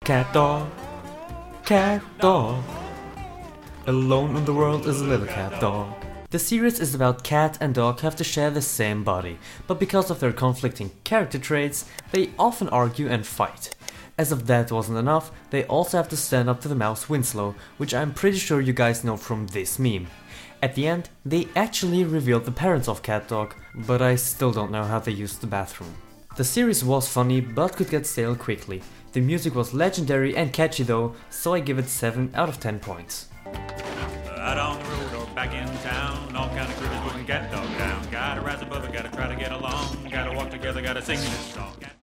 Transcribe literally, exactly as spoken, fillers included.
Cat dog, cat dog. Alone in the world is a little cat dog. The series is about cat and dog have to share the same body, but because of their conflicting character traits, they often argue and fight. As if that wasn't enough, they also have to stand up to the mouse Winslow, which I'm pretty sure you guys know from this meme. At the end, they actually revealed the parents of Cat Dog, but I still don't know how they used the bathroom. The series was funny, but could get stale quickly. The music was legendary and catchy though, so I give it seven out of ten points. Out on the road or back in town, all kind of critters putting Cat Dog down. Gotta rise above it, gotta try to get along, gotta walk together, gotta sing this song.